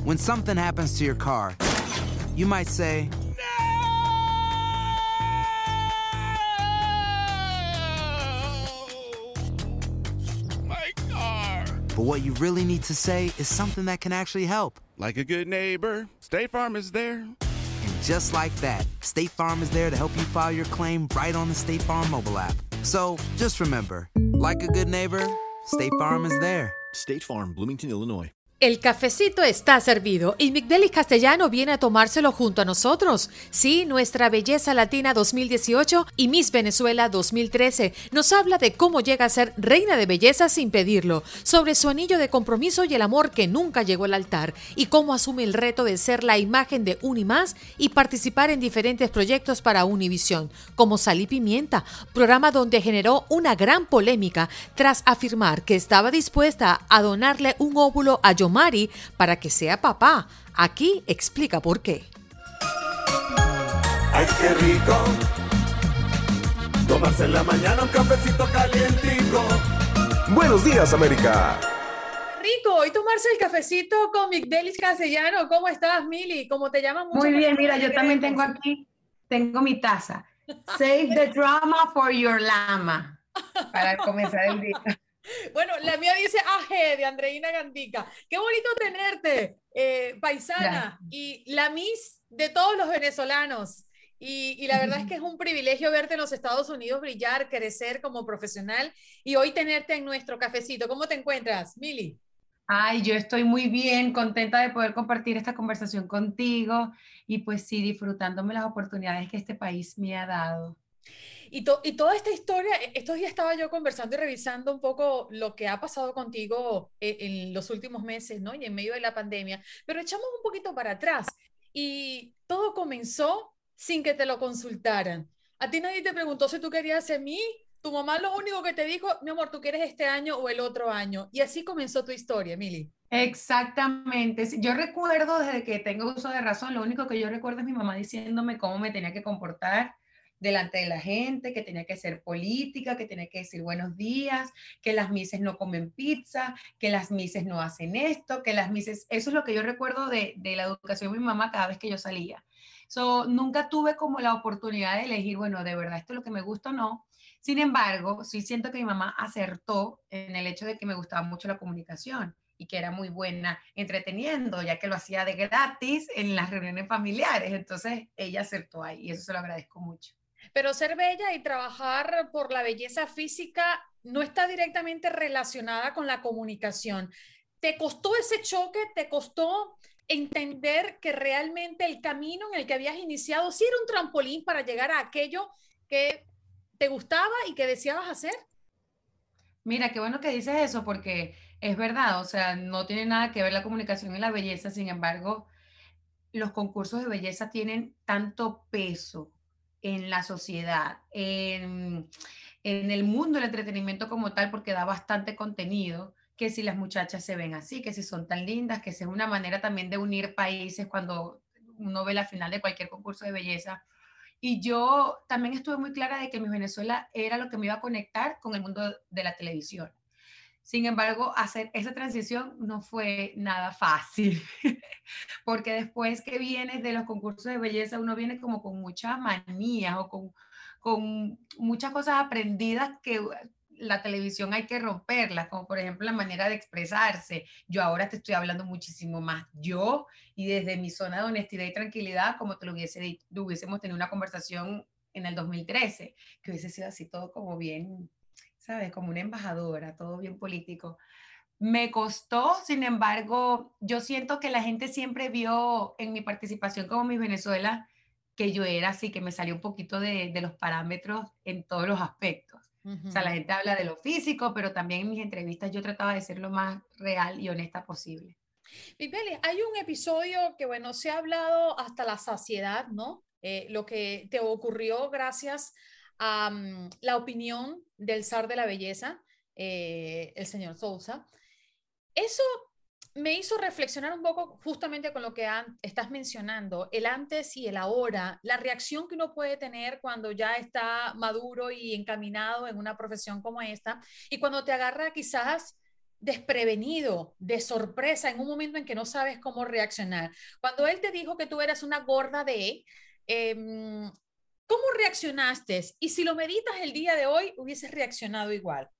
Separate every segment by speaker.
Speaker 1: When something happens to your car, you might say,
Speaker 2: My car.
Speaker 1: but what you really need to say is something that can actually help.
Speaker 2: Like a good neighbor, State Farm is there.
Speaker 1: And just like that, State Farm is there to help you file your claim right on the State Farm mobile app. So just remember, like a good neighbor, State Farm is there.
Speaker 3: State Farm, Bloomington, Illinois.
Speaker 4: El cafecito está servido y Migdalis Castellano viene a tomárselo junto a nosotros. Sí, nuestra Belleza Latina 2018 y Miss Venezuela 2013 nos habla de cómo llega a ser reina de belleza sin pedirlo, sobre su anillo de compromiso y el amor que nunca llegó al altar, y cómo asume el reto de ser la imagen de Unimás y participar en diferentes proyectos para Univisión, como Sal y Pimienta, programa donde generó una gran polémica tras afirmar que estaba dispuesta a donarle un óvulo a Yomari para que sea papá. Aquí explica por qué.
Speaker 5: ¡Ay, qué rico! Tomarse en la mañana un cafecito calientico.
Speaker 6: Buenos días, América.
Speaker 4: Rico, hoy tomarse el cafecito con Migdalis Castellano. ¿Cómo estás, Mili? ¿Cómo te llaman mucho?
Speaker 7: Muy bien, mira, yo también tengo aquí, tengo mi taza. Save the drama for your llama. Para comenzar el día.
Speaker 4: Bueno, la mía dice AG de Andreina Gandica. Qué bonito tenerte, paisana,
Speaker 7: Gracias.
Speaker 4: y la Miss de todos los venezolanos. Y la verdad es que es un privilegio verte en los Estados Unidos brillar, crecer como profesional y hoy tenerte en nuestro cafecito. ¿Cómo te encuentras, Mili?
Speaker 7: Ay, yo estoy muy bien, contenta de poder compartir esta conversación contigo y pues sí, disfrutándome las oportunidades que este país me ha dado.
Speaker 4: Y toda esta historia, estos días estaba yo conversando y revisando un poco lo que ha pasado contigo en los últimos meses, ¿no? Y en medio de la pandemia, pero echamos un poquito para atrás y todo comenzó sin que te lo consultaran. A ti nadie te preguntó si tú querías ser mí, tu mamá lo único que te dijo, mi amor, tú quieres este año o el otro año. Y así comenzó tu historia, Mili.
Speaker 7: Exactamente. Sí, yo recuerdo desde que tengo uso de razón, lo único que yo recuerdo es mi mamá diciéndome cómo me tenía que comportar delante de la gente, que tenía que ser política, que tenía que decir buenos días, que las mises no comen pizza, que las mises no hacen esto, que las mises, eso es lo que yo recuerdo de la educación de mi mamá cada vez que yo salía. So, nunca tuve como la oportunidad de elegir, bueno, de verdad esto es lo que me gusta o no. Sin embargo, sí siento que mi mamá acertó en el hecho de que me gustaba mucho la comunicación y que era muy buena entreteniendo, ya que lo hacía de gratis en las reuniones familiares. Entonces, ella acertó ahí y eso se lo agradezco mucho.
Speaker 4: Pero ser bella y trabajar por la belleza física no está directamente relacionada con la comunicación. ¿Te costó ese choque? ¿Te costó entender que realmente el camino en el que habías iniciado sí era un trampolín para llegar a aquello que te gustaba y que deseabas hacer?
Speaker 7: Mira, qué bueno que dices eso porque es verdad, o sea, no tiene nada que ver la comunicación y la belleza, sin embargo, los concursos de belleza tienen tanto peso en la sociedad, en el mundo del entretenimiento como tal, porque da bastante contenido, que si las muchachas se ven así, que si son tan lindas, que es una manera también de unir países cuando uno ve la final de cualquier concurso de belleza. Y yo también estuve muy clara de que mi Venezuela era lo que me iba a conectar con el mundo de la televisión. Sin embargo, hacer esa transición no fue nada fácil, porque después que vienes de los concursos de belleza, uno viene como con muchas manías o con muchas cosas aprendidas que la televisión hay que romperlas, como por ejemplo la manera de expresarse. Yo ahora te estoy hablando muchísimo más yo y desde mi zona de honestidad y tranquilidad, como te lo hubiésemos tenido una conversación en el 2013, que hubiese sido así todo como bien, ¿sabes? Como una embajadora, todo bien político. Me costó, sin embargo, yo siento que la gente siempre vio en mi participación como Miss Venezuela que yo era así, que me salió un poquito de los parámetros en todos los aspectos. O sea, la gente habla de lo físico, pero también en mis entrevistas yo trataba de ser lo más real y honesta posible.
Speaker 4: Pipeli, hay un episodio que, bueno, se ha hablado hasta la saciedad, ¿no? Lo que te ocurrió gracias a la opinión del zar de la belleza, el señor Sousa. Eso me hizo reflexionar un poco justamente con lo que estás mencionando, el antes y el ahora, la reacción que uno puede tener cuando ya está maduro y encaminado en una profesión como esta, y cuando te agarra quizás desprevenido, de sorpresa, en un momento en que no sabes cómo reaccionar. Cuando él te dijo que tú eras una gorda ¿cómo reaccionaste? Y si lo meditas el día de hoy, hubieses reaccionado igual.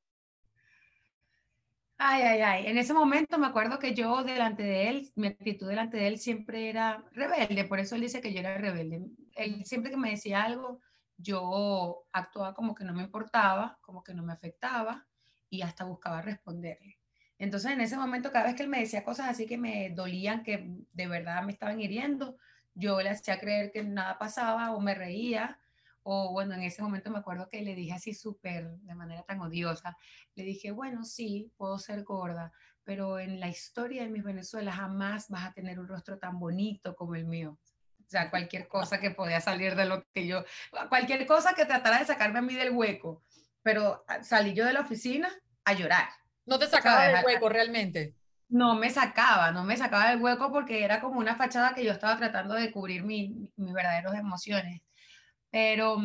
Speaker 7: Ay, ay, ay. En ese momento me acuerdo que yo delante de él, mi actitud delante de él siempre era rebelde, por eso él dice que yo era rebelde. Él siempre que me decía algo, yo actuaba como que no me importaba, como que no me afectaba y hasta buscaba responderle. Entonces en ese momento, cada vez que él me decía cosas así que me dolían, que de verdad me estaban hiriendo, yo le hacía creer que nada pasaba o me reía. O bueno, en ese momento me acuerdo que le dije así súper, de manera tan odiosa, le dije, bueno, sí, puedo ser gorda, pero en la historia de mis Venezuela jamás vas a tener un rostro tan bonito como el mío. O sea, cualquier cosa que podía salir de lo que yo, cualquier cosa que tratara de sacarme a mí del hueco, pero salí yo de la oficina a llorar.
Speaker 4: No te sacaba
Speaker 7: ¿Sabes?
Speaker 4: del hueco realmente.
Speaker 7: No me sacaba del hueco porque era como una fachada que yo estaba tratando de cubrir mis verdaderas emociones. Pero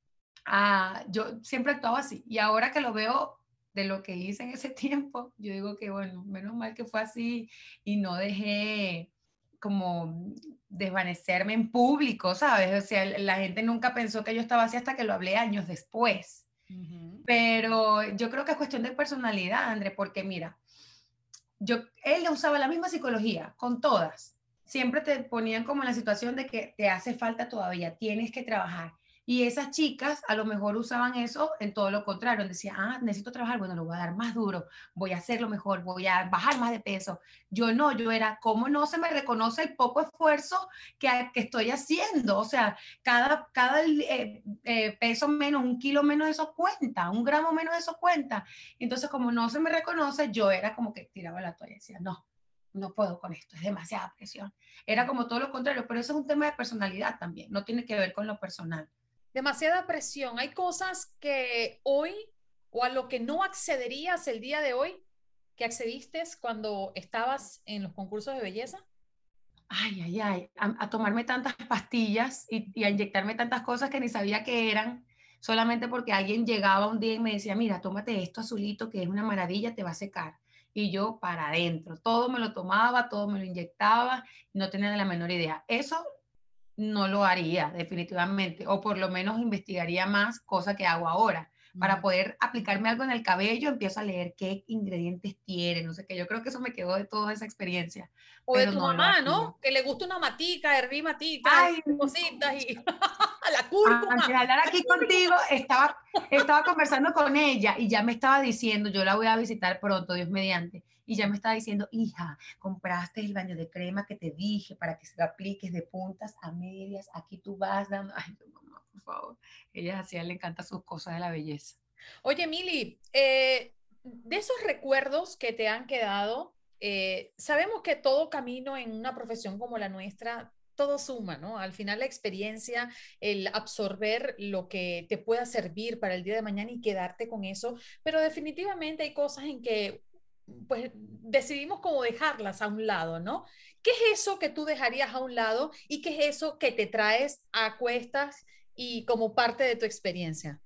Speaker 7: yo siempre actuaba así. Y ahora que lo veo de lo que hice en ese tiempo, yo digo que bueno, menos mal que fue así y no dejé como desvanecerme en público, ¿sabes? O sea, la gente nunca pensó que yo estaba así hasta que lo hablé años después. Pero yo creo que es cuestión de personalidad, André, porque mira, él usaba la misma psicología con todas. Siempre te ponían como en la situación de que te hace falta todavía, tienes que trabajar. Y esas chicas a lo mejor usaban eso en todo lo contrario. Decían, necesito trabajar, bueno, lo voy a dar más duro, voy a hacerlo mejor, voy a bajar más de peso. Yo no, yo era, ¿cómo no se me reconoce el poco esfuerzo que estoy haciendo? O sea, cada peso menos, un kilo menos, eso cuenta, un gramo menos, eso cuenta. Entonces, como no se me reconoce, yo era como que tiraba la toalla y decía, no, no puedo con esto, es demasiada presión. Era como todo lo contrario, pero eso es un tema de personalidad también, no tiene que ver con lo personal.
Speaker 4: Demasiada presión. Hay cosas que hoy o a lo que no accederías el día de hoy que accediste cuando estabas en los concursos de belleza.
Speaker 7: Ay, ay, ay, a tomarme tantas pastillas y a inyectarme tantas cosas que ni sabía que eran, solamente porque alguien llegaba un día y me decía, mira, tómate esto azulito que es una maravilla, te va a secar. Y yo para adentro, todo me lo tomaba, todo me lo inyectaba, no tenía la menor idea. Eso no lo haría definitivamente, o por lo menos investigaría más, cosa que hago ahora. Para poder aplicarme algo en el cabello, empiezo a leer qué ingredientes tiene, no sé qué. Yo creo que eso me quedó de toda esa experiencia,
Speaker 4: O de
Speaker 7: pero
Speaker 4: tu
Speaker 7: no lo
Speaker 4: mamá,
Speaker 7: haría.
Speaker 4: ¿no? Que le gusta una matica, herví matica,
Speaker 7: Ay,
Speaker 4: cositas y la cúrcuma.
Speaker 7: antes de hablar aquí contigo, estaba conversando con ella y ya me estaba diciendo, yo la voy a visitar pronto, Dios mediante, y ya me estaba diciendo, hija, compraste el baño de crema que te dije para que se lo apliques de puntas a medias, aquí tú vas dando, ay, mamá, por favor, ella así, a ella le encantan sus cosas de la belleza.
Speaker 4: Oye, Mili, de esos recuerdos que te han quedado, sabemos que todo camino en una profesión como la nuestra, todo suma, ¿no? Al final la experiencia, el absorber lo que te pueda servir para el día de mañana y quedarte con eso, pero definitivamente hay cosas en que pues decidimos como dejarlas a un lado, ¿no? ¿Qué es eso que tú dejarías a un lado y qué es eso que te traes a cuestas y como parte de tu experiencia?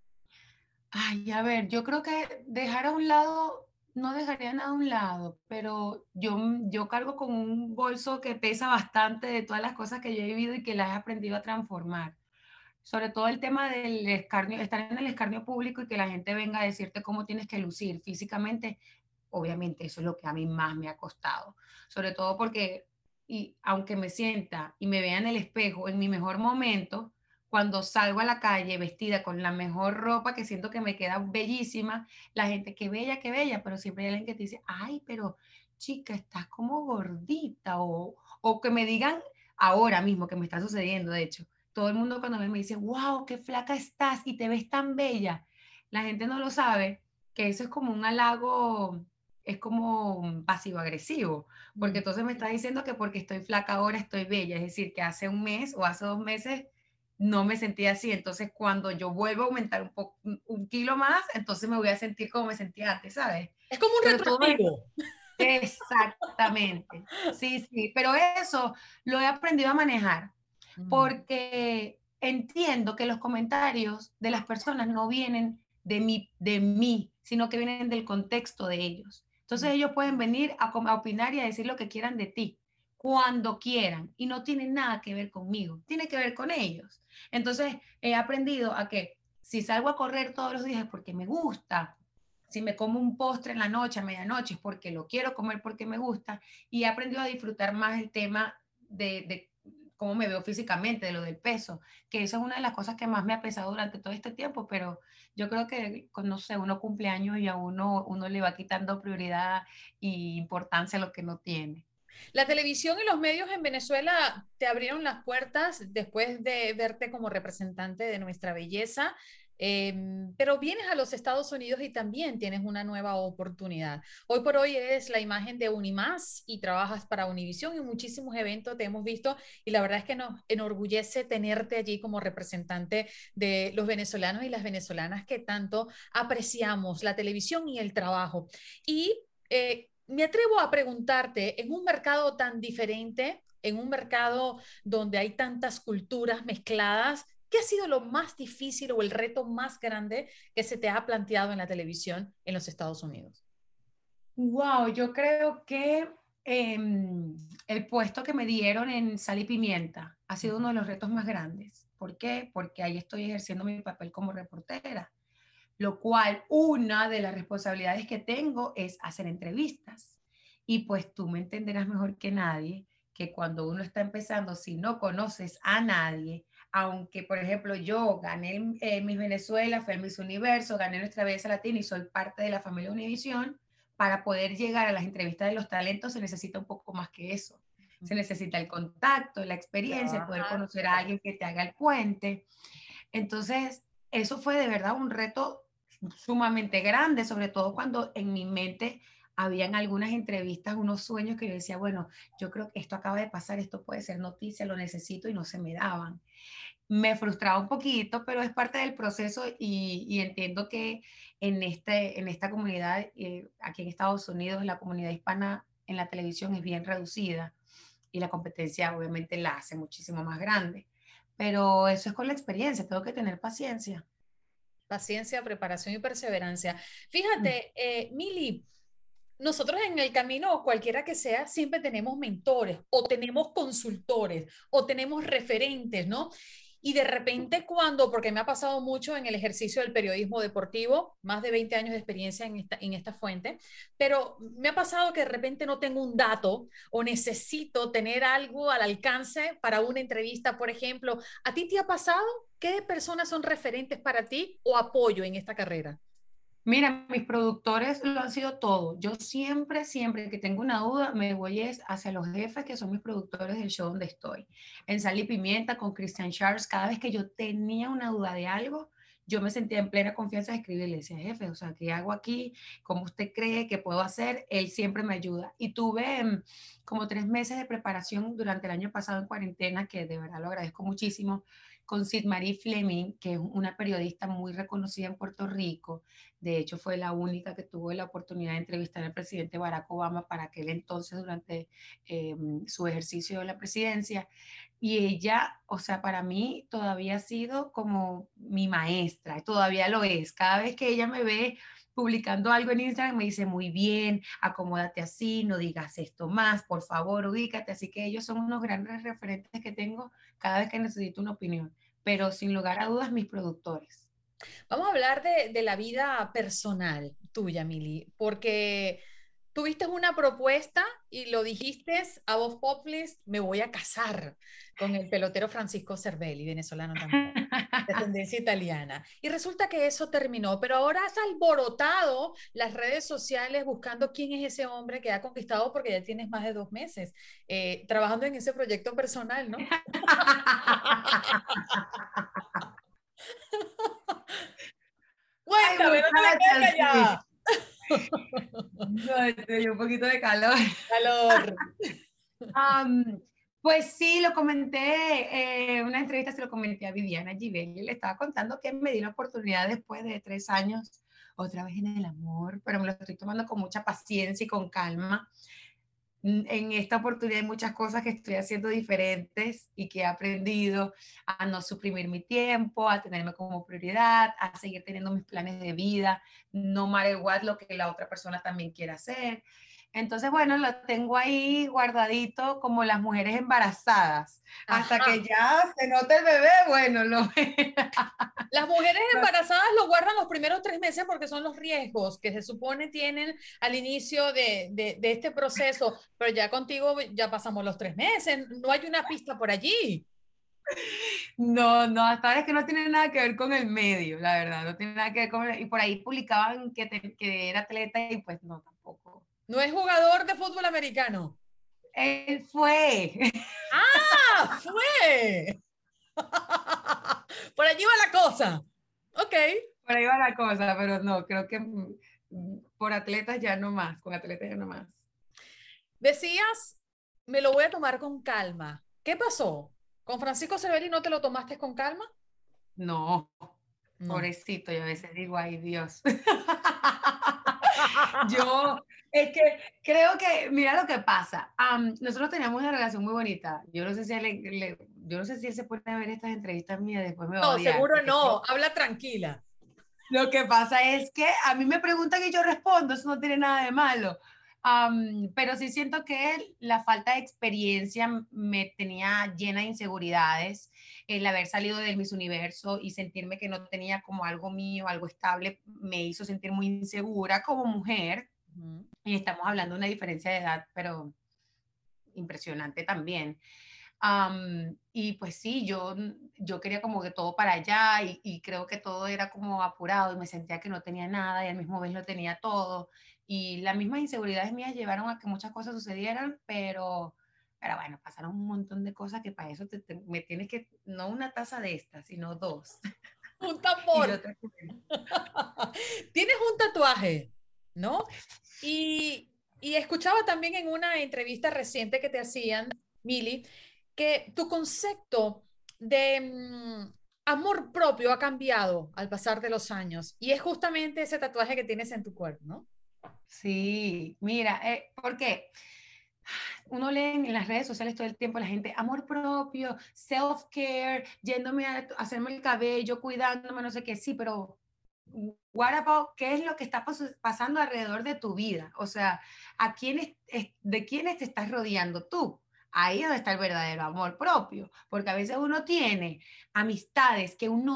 Speaker 7: Ay, a ver, yo creo que dejar a un lado, no dejaría nada a un lado, pero yo cargo con un bolso que pesa bastante de todas las cosas que yo he vivido y que las he aprendido a transformar. Sobre todo el tema del escarnio, estar en el escarnio público y que la gente venga a decirte cómo tienes que lucir físicamente, obviamente eso es lo que a mí más me ha costado. Sobre todo porque, y aunque me sienta y me vea en el espejo en mi mejor momento, cuando salgo a la calle vestida con la mejor ropa que siento que me queda bellísima, la gente, qué bella, pero siempre hay alguien que te dice, ay, pero chica, estás como gordita, o que me digan ahora mismo, que me está sucediendo, de hecho, todo el mundo cuando me dice, wow, qué flaca estás y te ves tan bella. La gente no lo sabe, que eso es como un halago, es como pasivo-agresivo, porque entonces me está diciendo que porque estoy flaca ahora estoy bella, es decir, que hace un mes o hace 2 meses no me sentía así, entonces cuando yo vuelvo a aumentar un kilo más, entonces me voy a sentir como me sentía antes, ¿sabes?
Speaker 4: Es como un
Speaker 7: Pero todo
Speaker 4: retroactivo.
Speaker 7: exactamente, sí, sí, pero eso lo he aprendido a manejar porque entiendo que los comentarios de las personas no vienen de mí, sino que vienen del contexto de ellos. Entonces ellos pueden venir a opinar y a decir lo que quieran de ti, cuando quieran, y no tiene nada que ver conmigo, tiene que ver con ellos. Entonces he aprendido a que si salgo a correr todos los días es porque me gusta, si me como un postre en la noche, a medianoche, es porque lo quiero comer porque me gusta, y he aprendido a disfrutar más el tema de cómo me veo físicamente, de lo del peso, que eso es una de las cosas que más me ha pesado durante todo este tiempo, pero yo creo que, no sé, uno cumple años y a uno le va quitando prioridad y importancia a lo que no tiene.
Speaker 4: La televisión y los medios en Venezuela te abrieron las puertas después de verte como representante de nuestra belleza, pero vienes a los Estados Unidos y también tienes una nueva oportunidad. Hoy por hoy eres la imagen de Unimás y trabajas para Univisión y muchísimos eventos te hemos visto y la verdad es que nos enorgullece tenerte allí como representante de los venezolanos y las venezolanas que tanto apreciamos la televisión y el trabajo. Y me atrevo a preguntarte, en un mercado tan diferente, en un mercado donde hay tantas culturas mezcladas, ¿qué ha sido lo más difícil o el reto más grande que se te ha planteado en la televisión en los Estados Unidos?
Speaker 7: Wow, yo creo que el puesto que me dieron en Sal y Pimienta ha sido uno de los retos más grandes. ¿Por qué? Porque ahí estoy ejerciendo mi papel como reportera, lo cual una de las responsabilidades que tengo es hacer entrevistas. Y pues tú me entenderás mejor que nadie que cuando uno está empezando, si no conoces a nadie, aunque por ejemplo yo gané Miss Venezuela, fui al Miss Universo, gané Nuestra Belleza Latina y soy parte de la familia Univisión, para poder llegar a las entrevistas de los talentos se necesita un poco más que eso. Se necesita el contacto, la experiencia, el poder conocer a alguien que te haga el puente. Entonces, eso fue de verdad un reto sumamente grande, sobre todo cuando en mi mente habían algunas entrevistas, unos sueños que yo decía, bueno, yo creo que esto acaba de pasar, esto puede ser noticia, lo necesito y no se me daban. Me frustraba un poquito, pero es parte del proceso y entiendo que en esta comunidad, aquí en Estados Unidos, la comunidad hispana en la televisión es bien reducida y la competencia obviamente la hace muchísimo más grande. Pero eso es con la experiencia, tengo que tener paciencia.
Speaker 4: Paciencia, preparación y perseverancia. Fíjate, Mili, nosotros en el camino, cualquiera que sea, siempre tenemos mentores o tenemos consultores o tenemos referentes, ¿no? Y de repente porque me ha pasado mucho en el ejercicio del periodismo deportivo, más de 20 años de experiencia en esta fuente, pero me ha pasado que de repente no tengo un dato o necesito tener algo al alcance para una entrevista, por ejemplo. ¿A ti te ha pasado? ¿Qué personas son referentes para ti o apoyo en esta carrera?
Speaker 7: Mira, mis productores lo han sido todo. Yo siempre que tengo una duda, me voy hacia los jefes que son mis productores del show donde estoy. En Sal y Pimienta con Christian Charles, cada vez que yo tenía una duda de algo, yo me sentía en plena confianza de escribirle, decía, jefe, o sea, ¿qué hago aquí? ¿Cómo usted cree que puedo hacer? Él siempre me ayuda. Y tuve como 3 meses de preparación durante el año pasado en cuarentena, que de verdad lo agradezco muchísimo, con Sid Marie Fleming, que es una periodista muy reconocida en Puerto Rico. De hecho, fue la única que tuvo la oportunidad de entrevistar al presidente Barack Obama para aquel entonces durante su ejercicio de la presidencia. Y ella, o sea, para mí todavía ha sido como mi maestra, todavía lo es. Cada vez que ella me ve publicando algo en Instagram, me dice, muy bien, acomódate así, no digas esto más, por favor, ubícate. Así que ellos son unos grandes referentes que tengo cada vez que necesito una opinión. Pero sin lugar a dudas, mis productores.
Speaker 4: Vamos a hablar de la vida personal tuya, Mili, porque tuviste una propuesta y lo dijiste a voz populi, me voy a casar con el pelotero Francisco Cervelli, venezolano también, de ascendencia italiana. Y resulta que eso terminó, pero ahora has alborotado las redes sociales buscando quién es ese hombre que ha conquistado porque ya tienes más de 2 meses trabajando en ese proyecto personal, ¿no? Cuéntame, no te la quedes callada.
Speaker 7: No, estoy un poquito de calor.
Speaker 4: Calor.
Speaker 7: Pues sí, lo comenté, en una entrevista se lo comenté a Viviana Givelli, le estaba contando que me di la oportunidad después de 3 años, otra vez en el amor, pero me lo estoy tomando con mucha paciencia y con calma. En esta oportunidad hay muchas cosas que estoy haciendo diferentes y que he aprendido a no suprimir mi tiempo, a tenerme como prioridad, a seguir teniendo mis planes de vida, no matter what lo que la otra persona también quiera hacer. Entonces, bueno, lo tengo ahí guardadito como las mujeres embarazadas. Hasta
Speaker 4: Ajá.
Speaker 7: que ya se note el bebé, bueno,
Speaker 4: Las mujeres embarazadas lo guardan los primeros 3 meses porque son los riesgos que se supone tienen al inicio de este proceso, pero ya contigo ya pasamos los 3 meses, no hay una pista por allí.
Speaker 7: No, no, hasta ahora es que no tiene nada que ver con el medio, la verdad, no tiene nada que ver con y por ahí publicaban que era atleta y pues no, tampoco.
Speaker 4: No es jugador de fútbol americano.
Speaker 7: Él fue.
Speaker 4: ¡Ah! ¡Fue! Por allí va la cosa. Ok.
Speaker 7: Por ahí va la cosa, pero no, creo que por atletas ya no más, con atletas ya no más.
Speaker 4: Decías, me lo voy a tomar con calma. ¿Qué pasó? ¿Con Francisco Cervelli no te lo tomaste con calma?
Speaker 7: No,
Speaker 4: No.
Speaker 7: pobrecito, yo a veces digo, ay Dios. Yo, es que creo que, mira lo que pasa. Nosotros teníamos una relación muy bonita. Yo no sé si yo no sé si él se pone a ver estas entrevistas mías, después me va a
Speaker 4: No,
Speaker 7: odiar.
Speaker 4: seguro
Speaker 7: Porque
Speaker 4: no. Habla tranquila.
Speaker 7: lo que pasa es que a mí me preguntan y yo respondo, eso no tiene nada de malo. Pero sí siento que la falta de experiencia me tenía llena de inseguridades. El haber salido del Miss Universo y sentirme que no tenía como algo mío, algo estable, me hizo sentir muy insegura como mujer.
Speaker 4: Ujú.
Speaker 7: Y estamos hablando de una diferencia de edad, pero impresionante también. Y pues sí, yo quería como que todo para allá y creo que todo era como apurado y me sentía que no tenía nada y al mismo vez lo tenía todo. Y las mismas inseguridades mías llevaron a que muchas cosas sucedieran, pero bueno, pasaron un montón de cosas que para eso me tienes que, no una taza de estas, sino dos.
Speaker 4: Un
Speaker 7: Y
Speaker 4: tambor.
Speaker 7: yo te cuento.
Speaker 4: Tienes un tatuaje, ¿no? Y escuchaba también en una entrevista reciente que te hacían, Mili, que tu concepto de amor propio ha cambiado al pasar de los años. Y es justamente ese tatuaje que tienes en tu cuerpo, ¿no?
Speaker 7: Sí, mira, ¿por qué? Uno lee en las redes sociales todo el tiempo la gente, amor propio, self-care, yéndome a hacerme el cabello, cuidándome, no sé qué, sí, pero what about, ¿qué es lo que está pasando alrededor de tu vida? O sea, ¿de quiénes te estás rodeando tú? Ahí es donde está el verdadero amor propio, porque a veces uno tiene amistades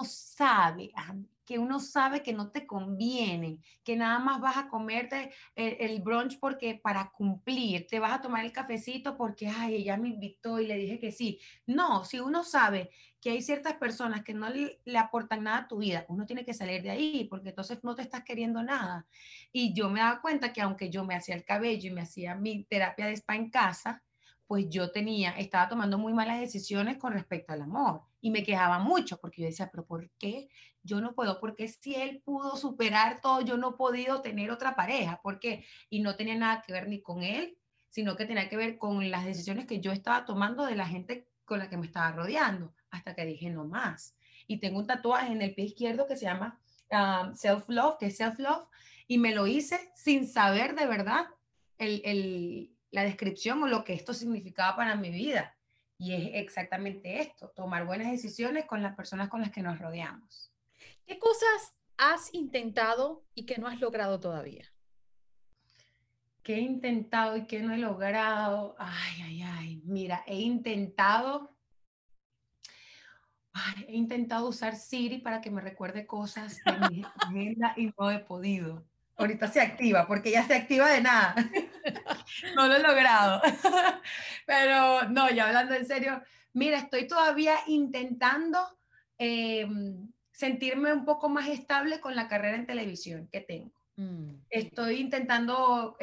Speaker 7: que uno sabe que no te convienen, que nada más vas a comerte el brunch porque para cumplir, te vas a tomar el cafecito porque, ay, ella me invitó y le dije que sí. No, si uno sabe que hay ciertas personas que no le aportan nada a tu vida, uno tiene que salir de ahí porque entonces no te estás queriendo nada. Y yo me daba cuenta que aunque yo me hacía el cabello y me hacía mi terapia de spa en casa, pues estaba tomando muy malas decisiones con respecto al amor y me quejaba mucho porque yo decía, pero ¿por qué yo no puedo? Porque si él pudo superar todo, yo no he podido tener otra pareja. ¿Por qué? Y no tenía nada que ver ni con él, sino que tenía que ver con las decisiones que yo estaba tomando de la gente con la que me estaba rodeando, hasta que dije no más. Y tengo un tatuaje en el pie izquierdo que se llama Self-Love, que es Self-Love, y me lo hice sin saber de verdad la descripción o lo que esto significaba para mi vida. Y es exactamente esto, tomar buenas decisiones con las personas con las que nos rodeamos.
Speaker 4: ¿Qué cosas has intentado y que no has logrado todavía?
Speaker 7: ¿Qué he intentado y qué no he logrado? Ay, ay, ay. Mira, he intentado usar Siri para que me recuerde cosas de mi agenda y no he podido. Ahorita se activa, porque ya se activa de nada. No lo he logrado. Pero no, ya hablando en serio, mira, estoy todavía intentando eh, sentirme un poco más estable con la carrera en televisión que tengo. Estoy intentando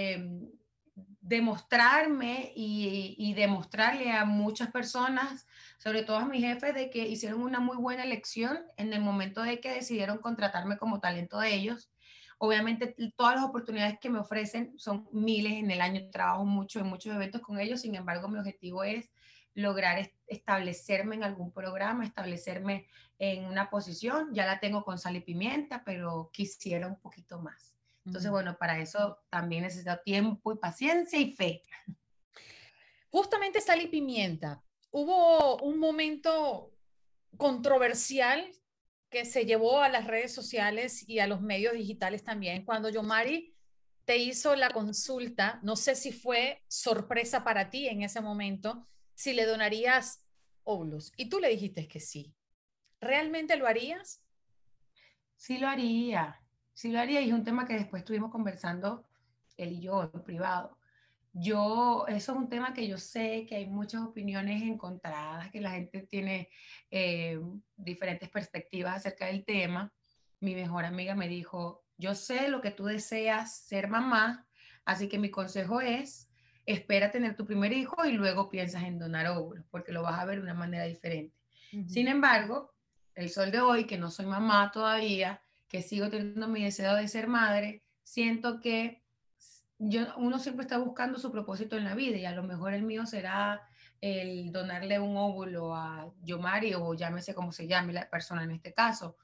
Speaker 7: demostrarme y demostrarle a muchas personas, sobre todo a mis jefes, de que hicieron una muy buena elección en el momento de que decidieron contratarme como talento de ellos. Obviamente, todas las oportunidades que me ofrecen son miles en el año, trabajo mucho en muchos eventos con ellos, sin embargo, mi objetivo es lograr establecerme en algún programa, establecerme en una posición, ya la tengo con sal y pimienta, pero quisiera un poquito más. Entonces, bueno, para eso también necesito tiempo y paciencia y fe.
Speaker 4: Justamente Sal y Pimienta. Hubo un momento controversial que se llevó a las redes sociales y a los medios digitales también, cuando Yomari te hizo la consulta, no sé si fue sorpresa para ti en ese momento, si le donarías óvulos, y tú le dijiste que sí. ¿Realmente lo harías?
Speaker 7: Sí lo haría y es un tema que después estuvimos conversando él y yo en privado. Eso es un tema que yo sé que hay muchas opiniones encontradas, que la gente tiene diferentes perspectivas acerca del tema. Mi mejor amiga me dijo, yo sé lo que tú deseas ser mamá, así que mi consejo es, espera tener tu primer hijo y luego piensas en donar óvulos, porque lo vas a ver de una manera diferente. Sin embargo, el sol de hoy, que no soy mamá todavía, que sigo teniendo mi deseo de ser madre, siento que uno siempre está buscando su propósito en la vida y a lo mejor el mío será el donarle un óvulo a Yomari o llámese como se llame la persona en este caso.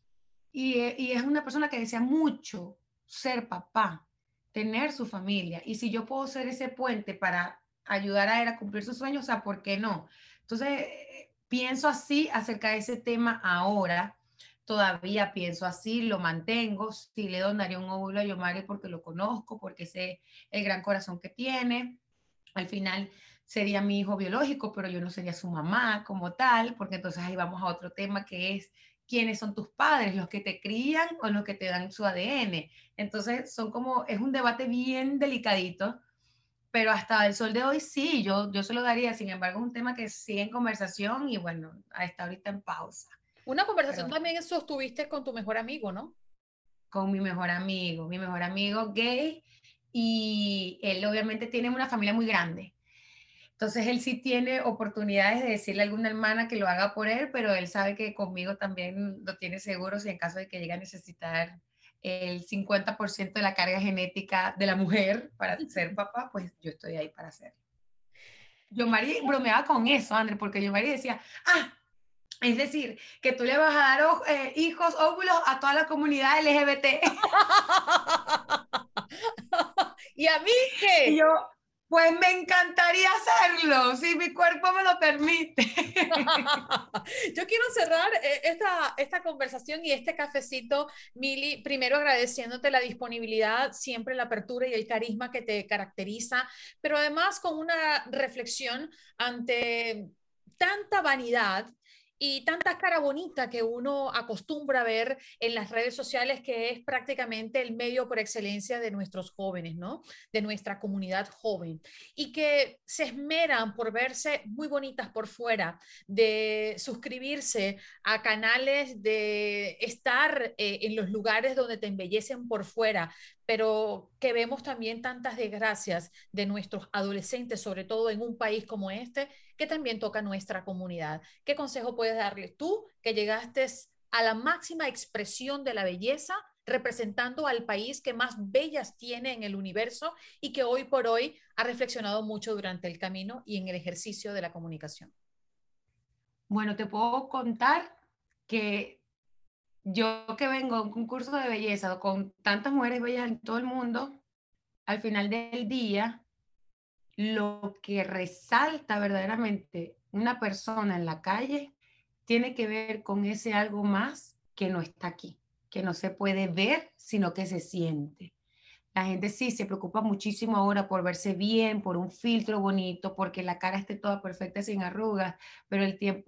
Speaker 7: Y es una persona que desea mucho ser papá, tener su familia. Y si yo puedo ser ese puente para ayudar a él a cumplir sus sueños, o sea, ¿por qué no? Entonces, pienso así acerca de ese tema ahora. Todavía pienso así, lo mantengo. Sí le donaría un óvulo a Yomari porque lo conozco, porque sé el gran corazón que tiene. Al final sería mi hijo biológico, pero yo no sería su mamá como tal, porque entonces ahí vamos a otro tema que es quiénes son tus padres, los que te crían o los que te dan su ADN. Entonces son como, es un debate bien delicadito, pero hasta el sol de hoy sí, yo se lo daría, sin embargo es un tema que sigue en conversación y bueno, está ahorita en pausa.
Speaker 4: Una conversación
Speaker 7: Pero
Speaker 4: también sostuviste con tu mejor amigo, ¿no?
Speaker 7: con mi mejor amigo gay, y él obviamente tiene una familia muy grande. Entonces él sí tiene oportunidades de decirle a alguna hermana que lo haga por él, pero él sabe que conmigo también lo tiene seguro si en caso de que llegue a necesitar el 50% de la carga genética de la mujer para ser papá, pues yo estoy ahí para hacerlo. Yo Mari bromeaba con eso, André, porque yo Mari decía, es decir, que tú le vas a dar hijos, óvulos a toda la comunidad LGBT.
Speaker 4: ¿Y a mí
Speaker 7: Y
Speaker 4: qué?
Speaker 7: yo, pues me encantaría hacerlo, si mi cuerpo me lo permite.
Speaker 4: Yo quiero cerrar esta conversación y este cafecito, Mili, primero agradeciéndote la disponibilidad, siempre la apertura y el carisma que te caracteriza, pero además con una reflexión ante tanta vanidad y tanta cara bonita que uno acostumbra a ver en las redes sociales, que es prácticamente el medio por excelencia de nuestros jóvenes, ¿no? De nuestra comunidad joven, y que se esmeran por verse muy bonitas por fuera, de suscribirse a canales, de estar en los lugares donde te embellecen por fuera, pero que vemos también tantas desgracias de nuestros adolescentes, sobre todo en un país como este, que también toca nuestra comunidad. ¿Qué consejo puedes darles tú que llegaste a la máxima expresión de la belleza, representando al país que más bellas tiene en el universo y que hoy por hoy ha reflexionado mucho durante el camino y en el ejercicio de la comunicación?
Speaker 7: Bueno, te puedo contar que yo que vengo a un concurso de belleza con tantas mujeres bellas en todo el mundo, al final del día, lo que resalta verdaderamente una persona en la calle tiene que ver con ese algo más que no está aquí, que no se puede ver, sino que se siente. La gente sí se preocupa muchísimo ahora por verse bien, por un filtro bonito, porque la cara esté toda perfecta sin arrugas, pero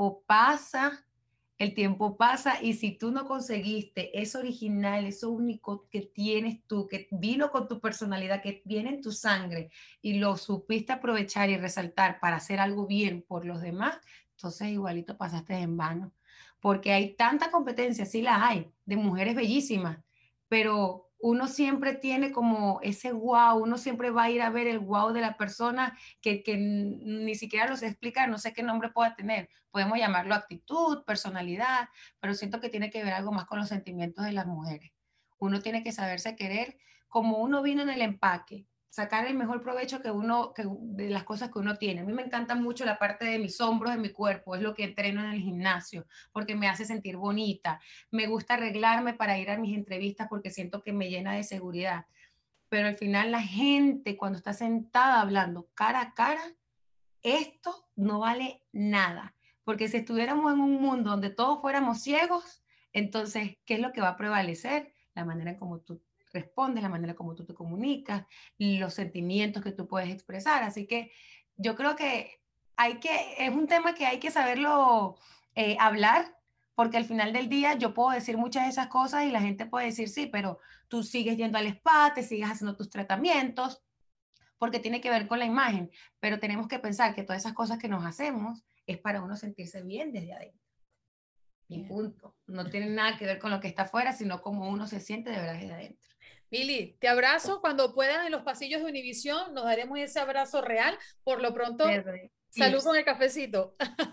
Speaker 7: el tiempo pasa y si tú no conseguiste eso original, eso único que tienes tú, que vino con tu personalidad, que viene en tu sangre y lo supiste aprovechar y resaltar para hacer algo bien por los demás, entonces igualito pasaste en vano, porque hay tanta competencia, sí la hay, de mujeres bellísimas, pero uno siempre tiene como ese wow, uno siempre va a ir a ver el wow de la persona que ni siquiera lo sé explicar, no sé qué nombre pueda tener. Podemos llamarlo actitud, personalidad, pero siento que tiene que ver algo más con los sentimientos de las mujeres. Uno tiene que saberse querer como uno vino en el empaque, sacar el mejor provecho de las cosas que uno tiene. A mí me encanta mucho la parte de mis hombros, de mi cuerpo, es lo que entreno en el gimnasio, porque me hace sentir bonita. Me gusta arreglarme para ir a mis entrevistas porque siento que me llena de seguridad. Pero al final la gente, cuando está sentada hablando cara a cara, esto no vale nada. Porque si estuviéramos en un mundo donde todos fuéramos ciegos, entonces, ¿qué es lo que va a prevalecer? La manera en cómo tú respondes, la manera como tú te comunicas, los sentimientos que tú puedes expresar. Así que yo creo que es un tema que hay que saberlo hablar, porque al final del día yo puedo decir muchas de esas cosas y la gente puede decir sí, pero tú sigues yendo al spa, te sigues haciendo tus tratamientos, porque tiene que ver con la imagen, pero tenemos que pensar que todas esas cosas que nos hacemos es para uno sentirse bien desde adentro. Y punto. No tiene nada que ver con lo que está afuera, sino cómo uno se siente de verdad desde adentro.
Speaker 4: Mili, te abrazo. Cuando puedan en los pasillos de Univisión, nos daremos ese abrazo real. Por lo pronto, salud con el cafecito.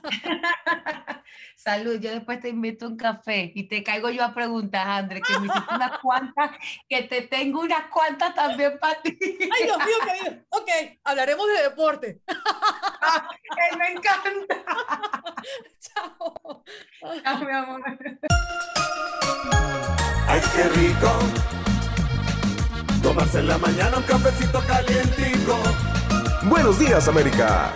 Speaker 7: Salud, yo después te invito a un café y te caigo yo a preguntas, André, que me hiciste unas cuantas, que te tengo unas cuantas también para ti.
Speaker 4: Ay, Dios mío, querido. Ok, hablaremos de deporte.
Speaker 7: Me encanta.
Speaker 4: Chao.
Speaker 7: Chao, mi amor.
Speaker 5: Ay, qué rico. Tomarse en la mañana un cafecito calientico.
Speaker 6: Buenos días, América.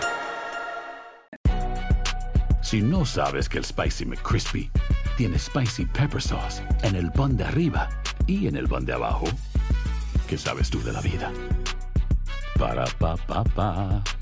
Speaker 8: Si no sabes que el Spicy McCrispy tiene Spicy Pepper Sauce en el pan de arriba y en el pan de abajo, ¿qué sabes tú de la vida? Para, pa, pa, pa.